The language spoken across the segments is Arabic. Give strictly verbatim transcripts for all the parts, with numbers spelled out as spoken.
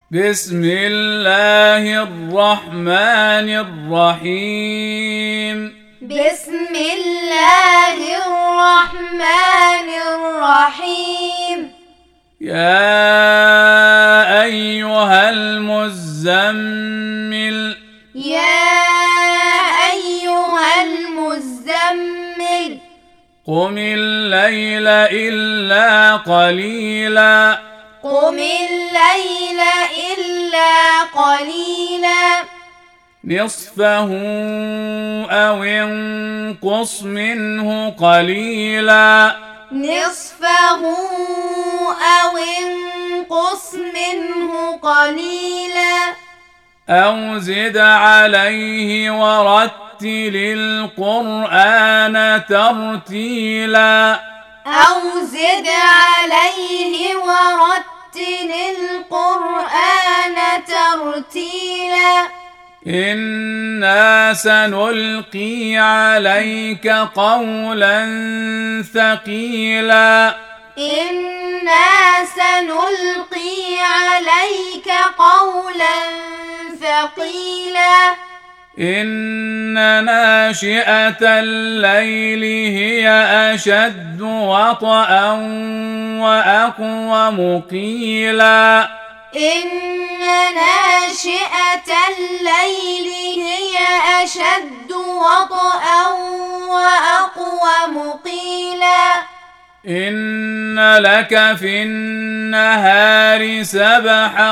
بسم الله الرحمن الرحيم. بسم الله الرحمن الرحيم. يا أيها المزمل يا أيها المزمل قم الليل إلا قليلا قم الليل إلا قليلا نصفه أو انقص منه قليلا نصفه أو انقص منه قليلا أو زد عليه ورتل القرآن ترتيلا أو زد عليه ورتل القرآن ترتيلا إنا سنلقي عليك قولا ثقيلا إنا سنلقي عليك قولا ثقيلا إن ناشئة الليل هي أشد وطئا وأقوم قيلا إن ناشئة الليل هي أشد وطئا وأقوم قيلا إن لك في النهار سبحا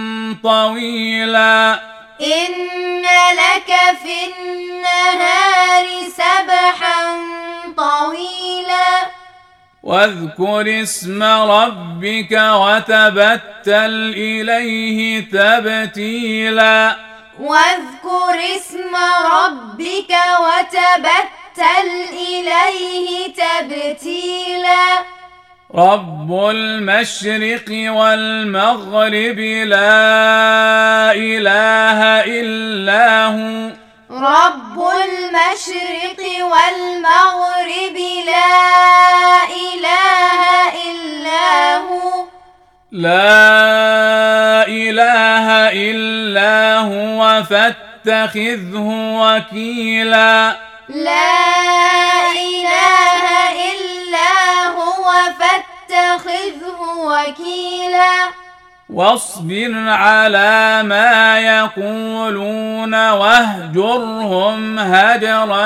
طويلا إن لك في النهار سبحا طويلا واذكر اسم ربك وتبتل إليه تبتيلا واذكر اسم ربك وتبتل إليه تبتيلا رب المشرق والمغرب لا إله إلا هو رب المشرق والمغرب لا إله إلا هو لا إله إلا هو فاتخذه وكيلا لا إله إلا هو فاتخذه وكيلا واصبر على ما يقولون واهجرهم هجرا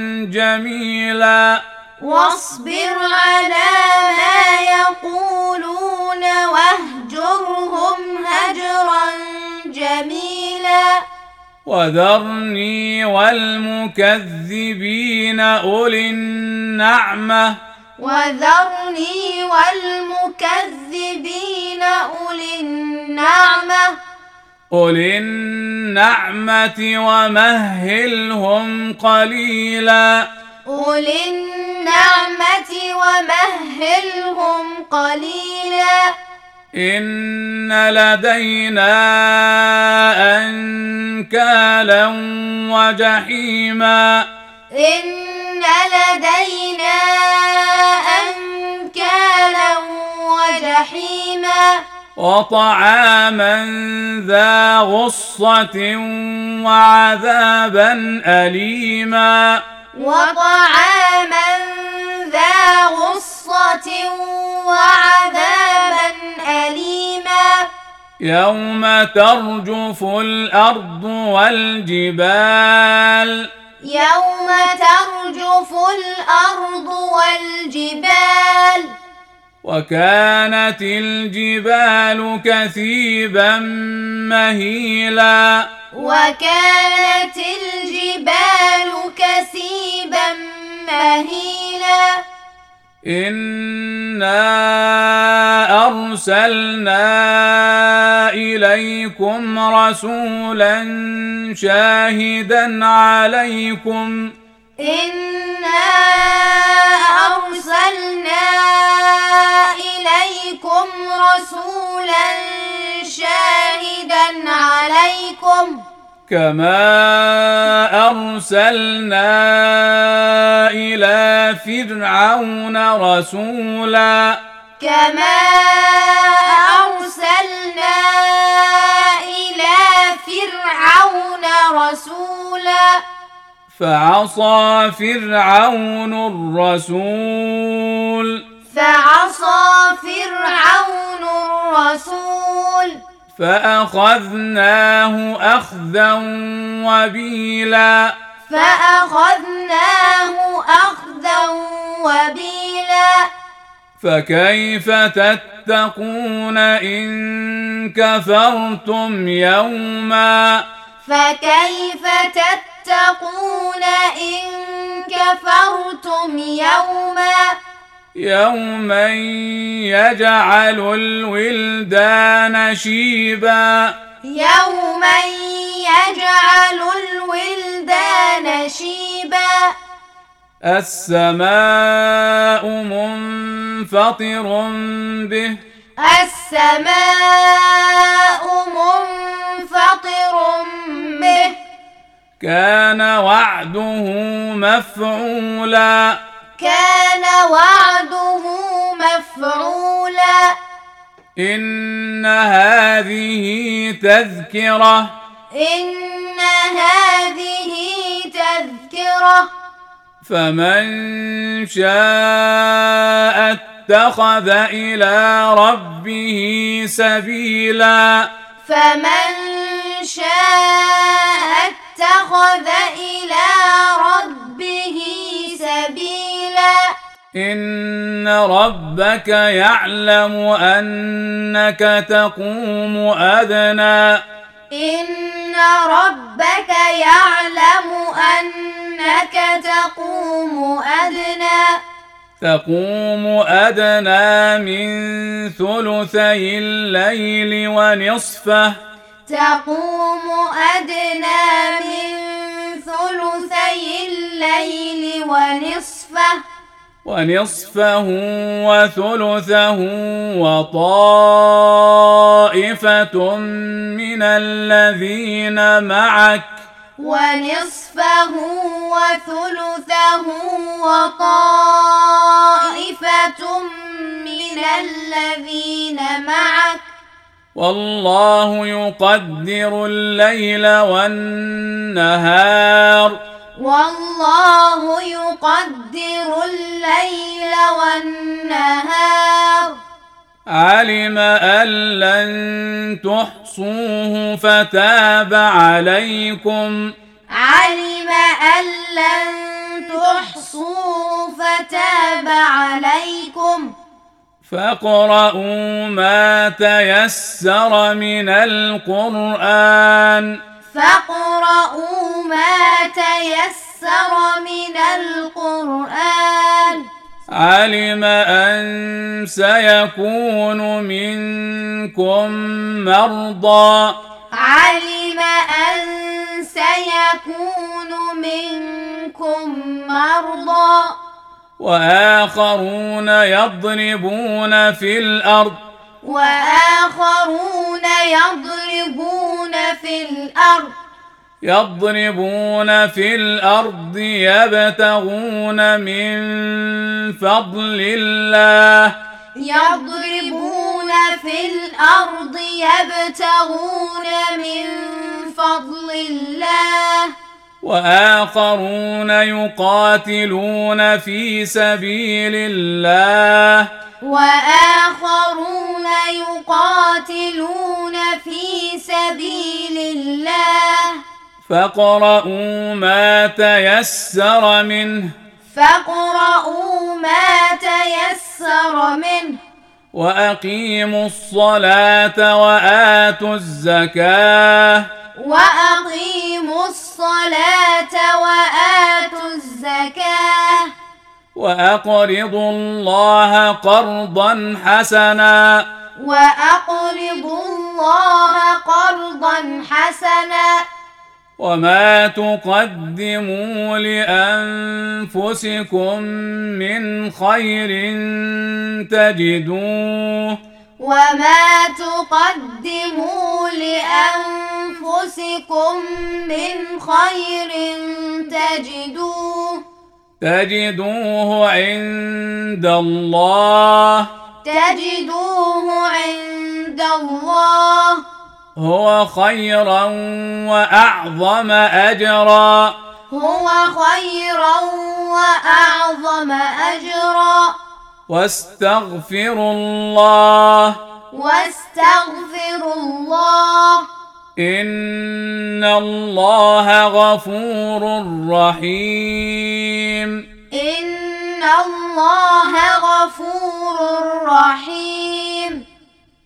جميلا واصبر على ما يقولون واهجرهم هجرا جميلا وذرني والمكذبين أولي النعمة وذرني والمكذبين أولي النعمة أولي النعمة ومهلهم قليلا أولي النعمة ومهلهم قليلا إن لدينا أنكالا وجحيما إن لدينا أنكالا وجحيما وطعاما ذا غصة وعذابا أليما وطعاما ذا غصة وعذابا أليما يوم ترجف الأرض والجبال يوم ترجف الأرض والجبال وكانت الجبال كثيبا مهيلا وكانت الجبال كثيبا مهيلا إنا أرسلنا إليكم رسولا شاهدا عليكم إنا أرسلنا إليكم رسولا شاهدا عليكم كما أرسلنا إلى فرعون رسولا كما أرسلنا فعصى فرعون الرسول فعصى فرعون الرسول فأخذناه أخذا وبيلا فأخذناه أخذا وبيلا فكيف تتقون إن كفرتم يوما فكيف تتقون إن كفرتم يوما يوما يجعل الولدان شيبا يوما يجعل الولدان شيبا السماء منفطر به السماء منفطر به كان وعده مفعولا كان وعده مفعولا إن هذه تذكرة إن هذه تذكرة فمن شاء اتخذ إلى ربه سبيلا فمن شاء اتخذ إلى ربه سبيلا إن ربك يعلم أنك تقوم أدنى إن ربك يعلم أنك تقوم أدنى تقوم أدنى من ثلثي الليل ونصفه تقوم أدنى من ثلثي الليل ونصفه ونصفه وثلثه وطائفة من الذين معك ونصفه وثلثه وطائفة من الذين معك والله يقدر الليل والنهار والله يقدر الليل والنهار علم أن لن تحصوه فتاب عليكم علم أن لن تحصوه فتاب عليكم فاقرؤوا ما تيسر من القرآن فاقرؤوا ما تيسر من القرآن علم أن سيكون منكم مرضى علم أن سيكون منكم مرضى وآخرون يضربون في الأرض وآخرون يضربون في الأرض يضربون في الأرض يبتغون من فضل الله يضربون في الأرض يبتغون من فضل الله وآخرون يقاتلون في سبيل الله وآخرون يقاتلون في سبيل الله فاقرؤوا ما تيسر منه فاقرؤوا ما تيسر منه وأقيموا الصلاة وآتوا الزكاة وأقيموا الصلاة وآتوا الزكاة وأقرضوا الله قرضا حسنا وأقرضوا الله قرضا حسنا وما تقدموا لأنفسكم من خير تجدوه وما تقدموا لأنفسكم من خير تجدوه تجدوه عند الله تجدوه عند الله هو خيرا وأعظم أجرا هو خيرا وأعظم أجرا. واستغفروا الله واستغفروا الله إن الله غفور رحيم. إن الله غفور رحيم.